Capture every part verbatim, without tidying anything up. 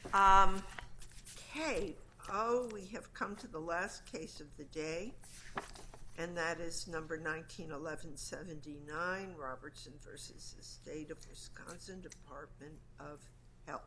Um, okay, oh, we have come to the last case of the day, and that is number nineteen eleven seventy-nine, Robertson versus the State of Wisconsin Department of Health.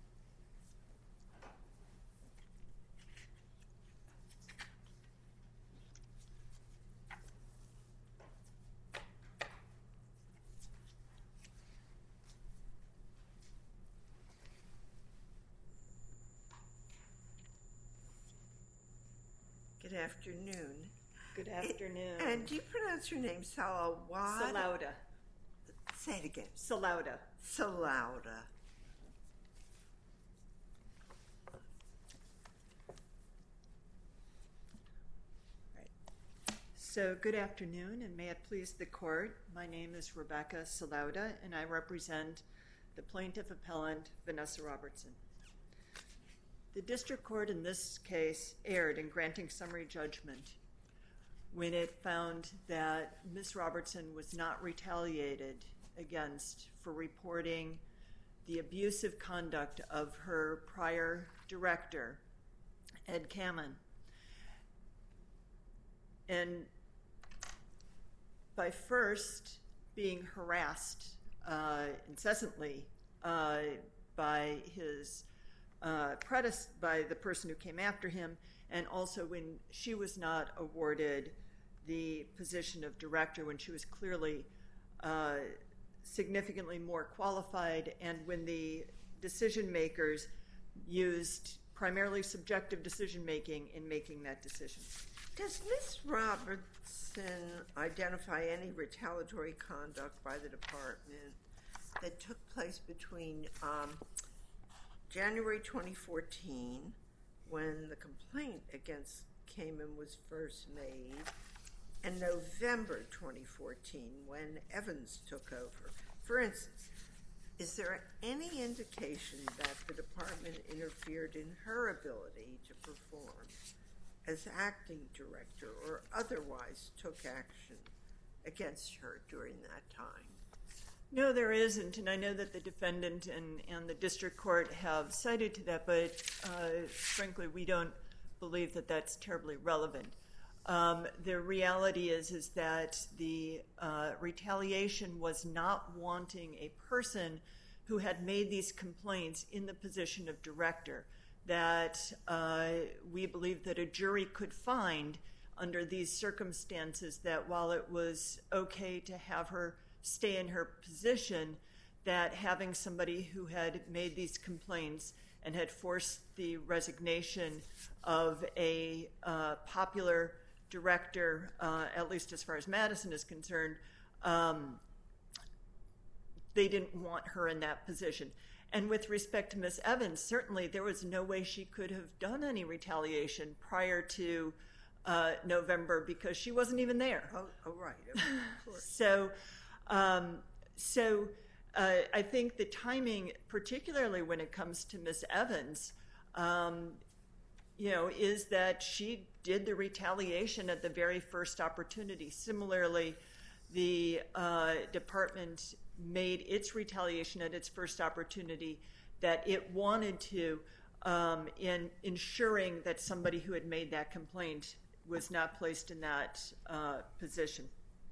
Good afternoon. Good afternoon. It, and do you pronounce your name Salawada? Salauda. Say it again. Salauda. Salauda. Right. So good afternoon, and may it please the court. My name is Rebecca Salauda, and I represent the plaintiff appellant Vanessa Robertson. The district court in this case erred in granting summary judgment when it found that Miz Robertson was not retaliated against for reporting the abusive conduct of her prior director, Ed Kamen. And by first being harassed uh, incessantly uh, by his Uh, predecessor, by the person who came after him, and also when she was not awarded the position of director, when she was clearly uh, significantly more qualified, and when the decision makers used primarily subjective decision making in making that decision. Does Miz Robertson identify any retaliatory conduct by the department that took place between um, January twenty fourteen, when the complaint against Kamen was first made, and November twenty fourteen, when Evans took over? For instance, is there any indication that the department interfered in her ability to perform as acting director or otherwise took action against her during that time? No, there isn't, and I know that the defendant and, and the district court have cited to that, but uh, frankly, we don't believe that that's terribly relevant. Um, the reality is, is that the uh, retaliation was not wanting a person who had made these complaints in the position of director, that uh, we believe that a jury could find under these circumstances that while it was okay to have her stay in her position, that having somebody who had made these complaints and had forced the resignation of a uh, popular director, uh, at least as far as Madison is concerned, um, they didn't want her in that position. And with respect to Miz Evans, certainly there was no way she could have done any retaliation prior to uh, November because she wasn't even there. Oh, oh right. Of course. so Um, so uh, I think the timing, particularly when it comes to Miz Evans, um, you know, is that she did the retaliation at the very first opportunity. Similarly, the uh, department made its retaliation at its first opportunity that it wanted to um, in ensuring that somebody who had made that complaint was not placed in that uh, position.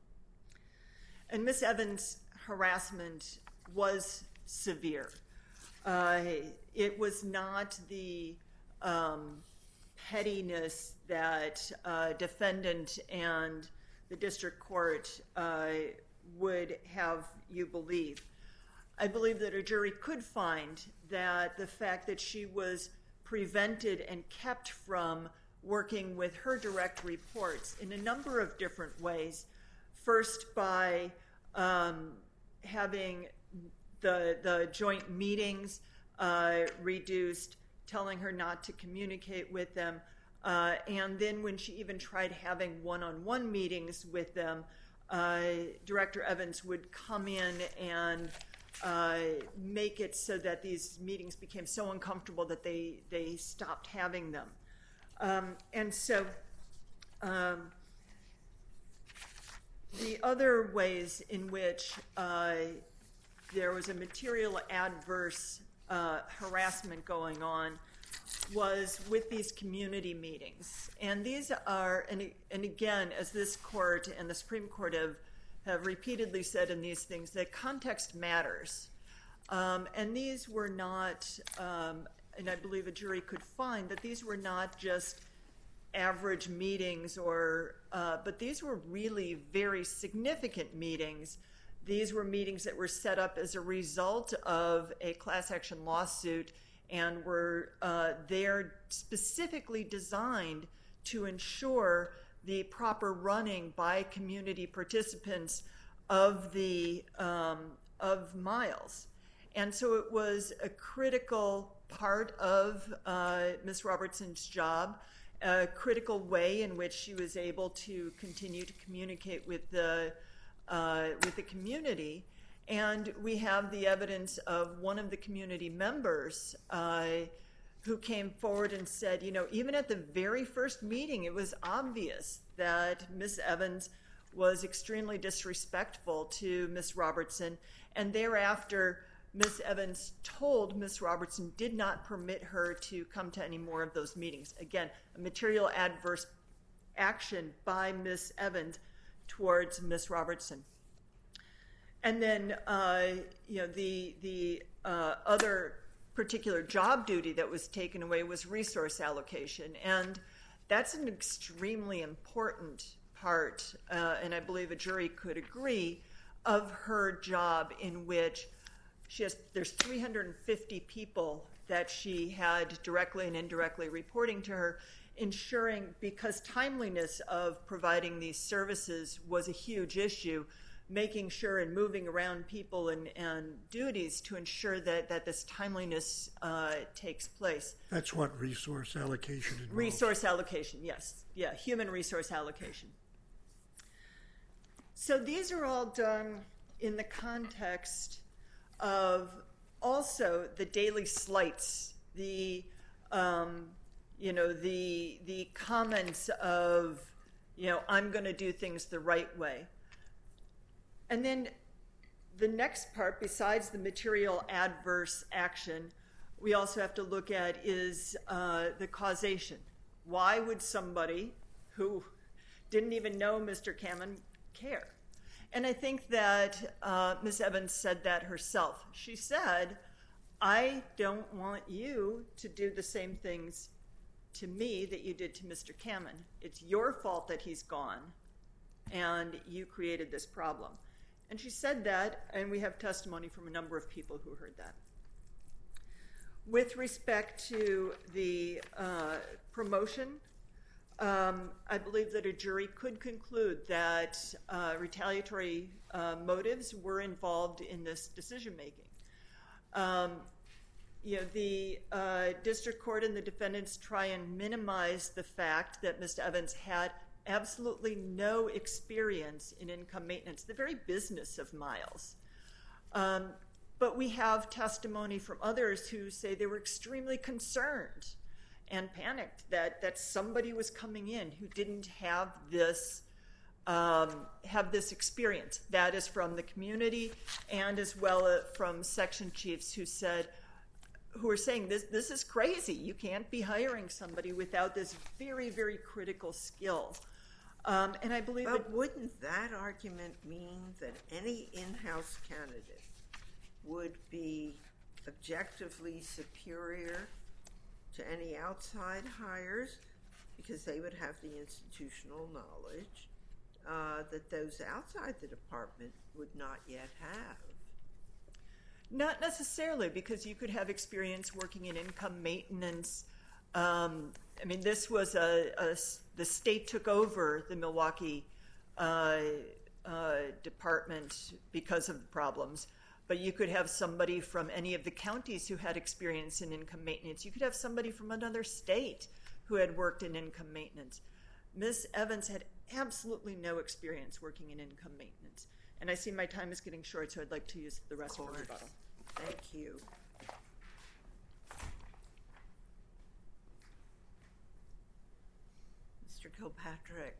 And Miz Evans' harassment was severe. Uh, it was not the um, pettiness that uh, defendant and the district court uh, would have you believe. I believe that a jury could find that the fact that she was prevented and kept from working with her direct reports in a number of different ways, first by um, having the, the joint meetings uh, reduced, telling her not to communicate with them, uh, and then when she even tried having one-on-one meetings with them, uh, Director Evans would come in and uh, make it so that these meetings became so uncomfortable that they, they stopped having them. Um, and so um, the other ways in which uh, there was a material adverse uh, harassment going on was with these community meetings. And these are, and, and again, as this court and the Supreme Court have, have repeatedly said in these things, that context matters. Um, and these were not, um, and I believe a jury could find that these were not just average meetings, or, uh, but these were really very significant meetings. These were meetings that were set up as a result of a class action lawsuit and were uh, there specifically designed to ensure the proper running by community participants of the um, of Miles. And so it was a critical part of uh, Miz Robertson's job, a critical way in which she was able to continue to communicate with the uh, with the community. And we have the evidence of one of the community members uh, who came forward and said, you know, even at the very first meeting, it was obvious that Miz Evans was extremely disrespectful to Miz Robertson. And thereafter, Miz Evans told Miz Robertson did not permit her to come to any more of those meetings. Again, a material adverse action by Miz Evans towards Miz Robertson. And then, uh, you know, the the uh, other particular job duty that was taken away was resource allocation, and that's an extremely important part, uh, and I believe a jury could agree, of her job, in which she has there's three hundred fifty people that she had directly and indirectly reporting to her, ensuring, because timeliness of providing these services was a huge issue, making sure and moving around people and, and duties to ensure that, that this timeliness uh, takes place. That's what resource allocation involves. Resource allocation, yes. Yeah, human resource allocation. So these are all done in the context of also the daily slights, the, um, you know, the, the comments of, you know, I'm going to do things the right way. And then the next part, besides the material adverse action, we also have to look at is uh, the causation. Why would somebody who didn't even know Mister Kamen care? And I think that uh, Miz Evans said that herself. She said, I don't want you to do the same things to me that you did to Mister Kamen. It's your fault that he's gone, and you created this problem. And she said that, and we have testimony from a number of people who heard that. With respect to the uh, promotion, um, I believe that a jury could conclude that uh, retaliatory uh, motives were involved in this decision-making. Um, you know, the uh, district court and the defendants try and minimize the fact that Miz Evans had absolutely no experience in income maintenance, the very business of Miles. Um, but we have testimony from others who say they were extremely concerned and panicked that, that somebody was coming in who didn't have this, um, have this experience. That is from the community, and as well uh, from section chiefs who said, who are saying this, this is crazy. You can't be hiring somebody without this very, very critical skill. Um, and I believe But it, wouldn't that argument mean that any in-house candidate would be objectively superior to any outside hires because they would have the institutional knowledge uh, that those outside the department would not yet have? not necessarily, because you could have experience working in income maintenance. Um, I mean, this was a, a the state took over the Milwaukee uh, uh, department because of the problems. But you could have somebody from any of the counties who had experience in income maintenance. You could have somebody from another state who had worked in income maintenance. Miz Evans had absolutely no experience working in income maintenance. And I see my time is getting short, so I'd like to use the rest for rebuttal. Thank you. Mister Kilpatrick.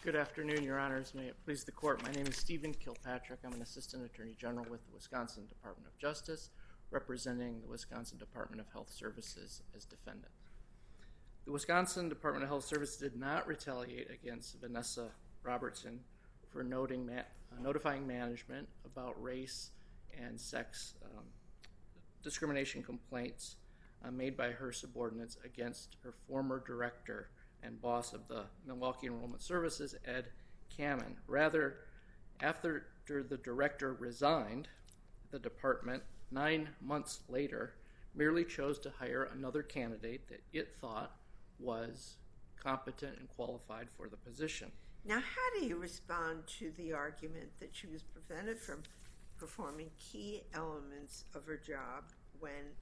Good afternoon, Your Honors. May it please the Court. My name is Stephen Kilpatrick. I'm an Assistant Attorney General with the Wisconsin Department of Justice, representing the Wisconsin Department of Health Services as defendant. The Wisconsin Department of Health Services did not retaliate against Vanessa Robertson for noting ma- uh, notifying management about race and sex um, discrimination complaints uh, made by her subordinates against her former director and boss of the Milwaukee Enrollment Services, Ed Kamen. Rather, after the director resigned, the department, nine months later, merely chose to hire another candidate that it thought was competent and qualified for the position. Now, how do you respond to the argument that she was prevented from performing key elements of her job when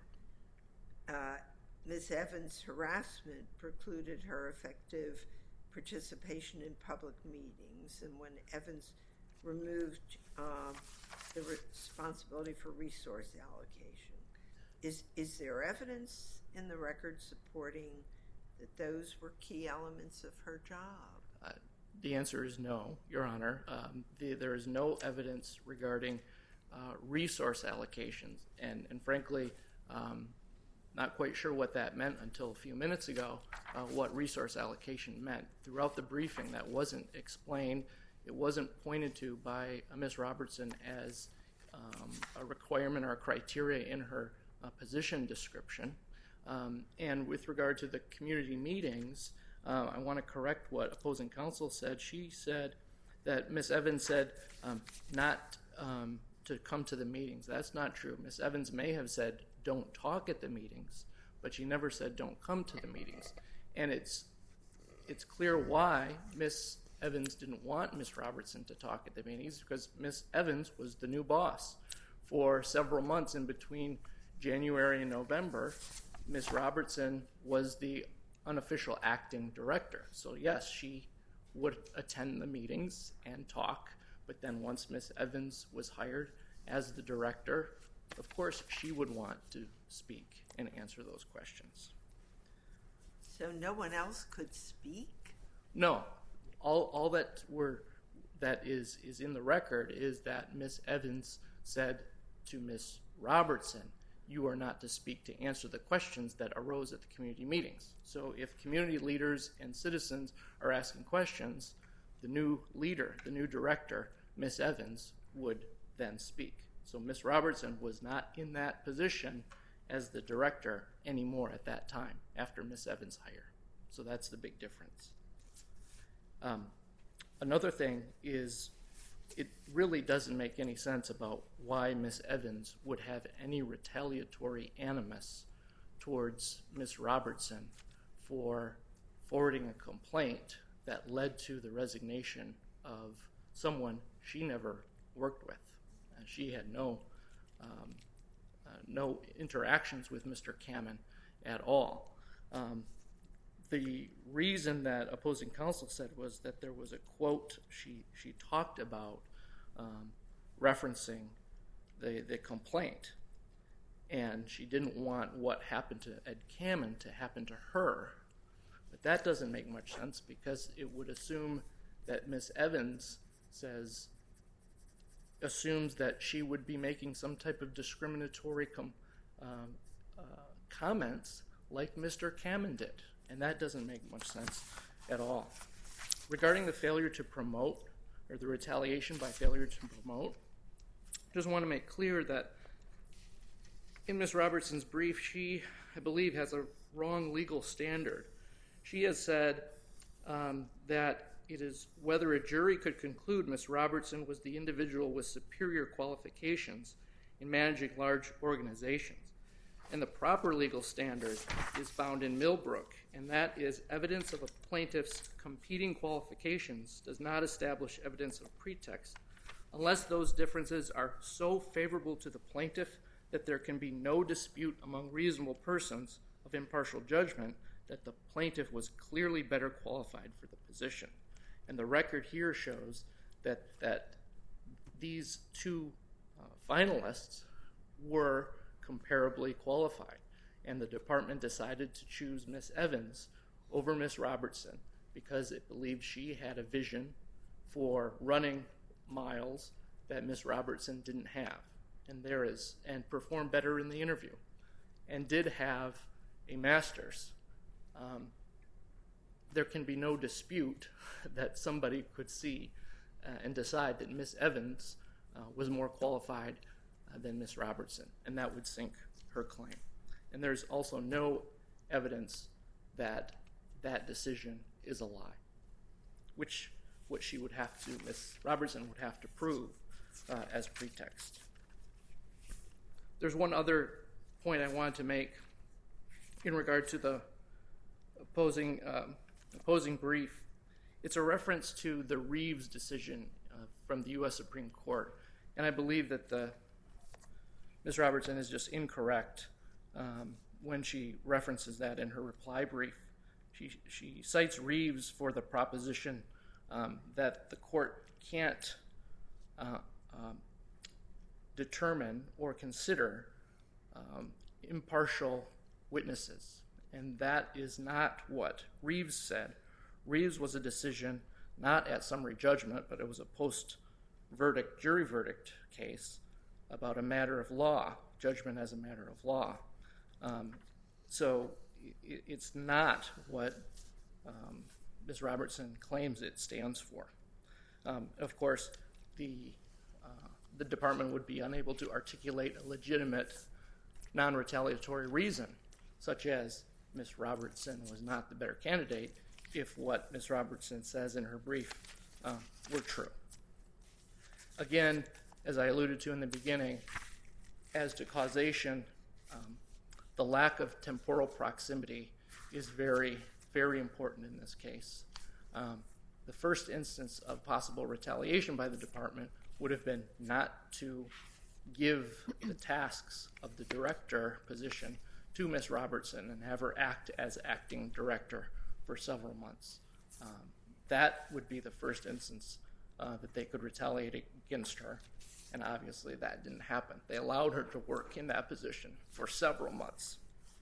uh, uh, Miz Evans' harassment precluded her effective participation in public meetings, and when Evans removed um, the responsibility for resource allocation? Is, is there evidence in the record supporting that those were key elements of her job? Uh, the answer is no, Your Honor. Um, the, there is no evidence regarding uh, resource allocations, and, and frankly, um, not quite sure what that meant until a few minutes ago, uh, what resource allocation meant. Throughout the briefing, that wasn't explained. It wasn't pointed to by uh, Miz Robertson as um, a requirement or a criteria in her uh, position description. Um, and with regard to the community meetings, uh, I want to correct what opposing counsel said. She said that Miz Evans said um, not um, to come to the meetings. That's not true. Miz Evans may have said don't talk at the meetings, but she never said don't come to the meetings. And it's it's clear why Miz Evans didn't want Miz Robertson to talk at the meetings, because Miz Evans was the new boss. For several months in between January and November, Miz Robertson was the unofficial acting director. So yes, she would attend the meetings and talk, but then once Miz Evans was hired as the director, of course she would want to speak and answer those questions. So no one else could speak? No. All all that were that is is in the record is that Miz Evans said to Miz Robertson, you are not to speak to answer the questions that arose at the community meetings. So if community leaders and citizens are asking questions, the new leader, the new director, Miz Evans, would then speak. So Miz Robertson was not in that position as the director anymore at that time after Miz Evans' hire. So that's the big difference. Um, another thing is it really doesn't make any sense about why Miz Evans would have any retaliatory animus towards Miz Robertson for forwarding a complaint that led to the resignation of someone she never worked with. Uh, she had no um, uh, no interactions with Mister Kamen at all. Um, the reason that opposing counsel said was that there was a quote she she talked about um, referencing the the complaint, and she didn't want what happened to Ed Kamen to happen to her. But that doesn't make much sense, because it would assume that Miz Evans says assumes that she would be making some type of discriminatory com, um, uh, comments like Mister Kamen did, and that doesn't make much sense at all. Regarding the failure to promote, or the retaliation by failure to promote, I just want to make clear that in Miz Robertson's brief, she, I believe, has a wrong legal standard. She has said um, that it is whether a jury could conclude Miz Robertson was the individual with superior qualifications in managing large organizations. And the proper legal standard is found in Millbrook, and that is evidence of a plaintiff's competing qualifications does not establish evidence of pretext unless those differences are so favorable to the plaintiff that there can be no dispute among reasonable persons of impartial judgment that the plaintiff was clearly better qualified for the position. And the record here shows that that these two uh, finalists were comparably qualified, and the department decided to choose Miz Evans over Miz Robertson because it believed she had a vision for running miles that Miss Robertson didn't have, and there is, and performed better in the interview, and did have a master's. Um, there can be no dispute that somebody could see uh, and decide that Miss Evans uh, was more qualified uh, than Miss Robertson, and that would sink her claim. And there's also no evidence that that decision is a lie, which what she would have to, Miss Robertson would have to prove uh, as pretext. There's one other point I wanted to make in regard to the opposing um, opposing brief. It's a reference to the Reeves decision uh, from the U S Supreme Court, and I believe that the Miz Robertson is just incorrect um, when she references that in her reply brief. She she cites Reeves for the proposition um, that the court can't uh, um, determine or consider um, impartial witnesses, and that is not what Reeves said. Reeves was a decision not at summary judgment, but it was a post-verdict, jury verdict case about a matter of law, judgment as a matter of law. Um, so it, it's not what um, Miz Robertson claims it stands for. Um, of course, the uh, the department would be unable to articulate a legitimate non-retaliatory reason, such as Miz Robertson was not the better candidate, if what Miz Robertson says in her brief uh, were true. Again, as I alluded to in the beginning, as to causation, um, the lack of temporal proximity is very, very important in this case. Um, the first instance of possible retaliation by the department would have been not to give the tasks of the director position to Miz Robertson and have her act as acting director for several months. Um, that would be the first instance uh, that they could retaliate against her, and obviously that didn't happen. They allowed her to work in that position for several months.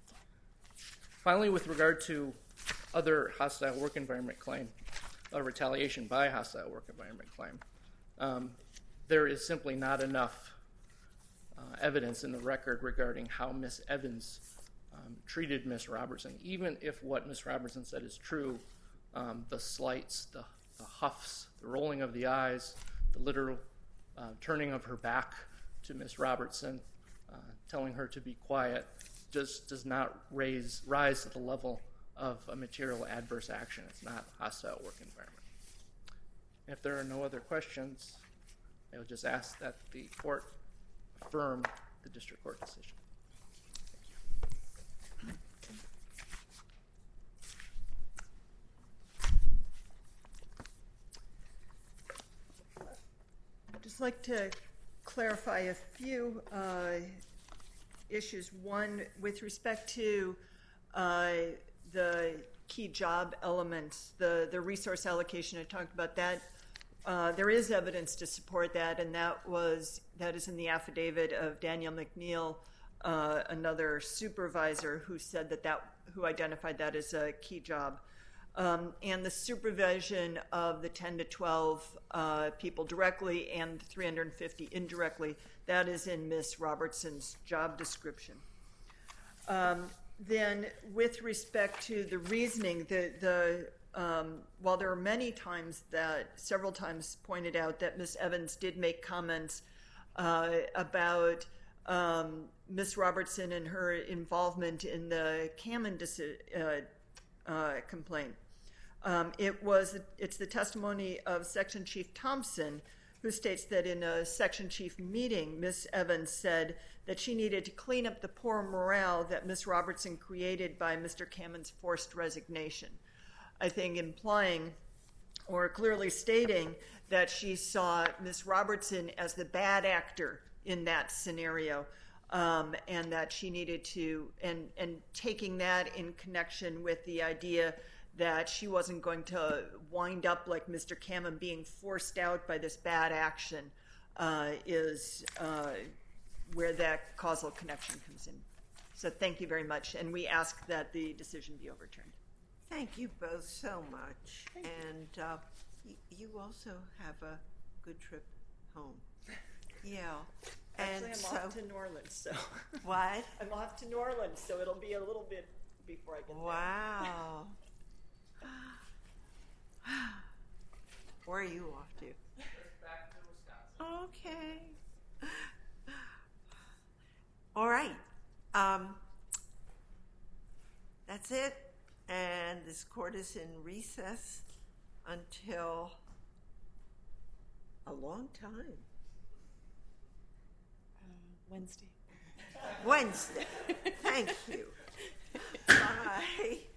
Finally, with regard to other hostile work environment claim, a retaliation by hostile work environment claim, um, there is simply not enough uh, evidence in the record regarding how Miz Evans um, treated Miz Robertson. Even if what Miz Robertson said is true, um, the slights, the, the huffs, the rolling of the eyes, the literal uh, turning of her back to Miz Robertson, uh, telling her to be quiet, just does not raise rise to the level of a material adverse action. It's not a hostile work environment. If there are no other questions, I will just ask that the court affirm the district court decision. Thank you. I'd just like to clarify a few uh, issues. One, with respect to uh, the key job elements, the, the resource allocation, I talked about that. Uh, there is evidence to support that, and that was that is in the affidavit of Daniel McNeil, uh, another supervisor who said that that who identified that as a key job, um, and the supervision of the ten to twelve uh, people directly and three hundred fifty indirectly. That is in Miz Robertson's job description. Um, then, with respect to the reasoning, the the Um, while there are many times that, several times pointed out that Miz Evans did make comments uh, about um, Miz Robertson and her involvement in the Kamen uh, uh, complaint, um, it was it's the testimony of Section Chief Thompson, who states that in a Section Chief meeting, Miz Evans said that she needed to clean up the poor morale that Miz Robertson created by Mister Kamen's forced resignation. I think implying or clearly stating that she saw Miz Robertson as the bad actor in that scenario, um, and that she needed to, and, and taking that in connection with the idea that she wasn't going to wind up like Mister Kamen being forced out by this bad action uh, is uh, where that causal connection comes in. So thank you very much, and we ask that the decision be overturned. Thank you both so much. And uh, y- you also have a good trip home. Yeah. Actually, and I'm so, off to New Orleans, so. What? I'm off to New Orleans, so it'll be a little bit before I get there. Wow. Where are you off to? Back to Wisconsin. Okay. All right. Um, that's it. And this court is in recess until a long time. Uh, Wednesday. Wednesday. Thank you. Bye.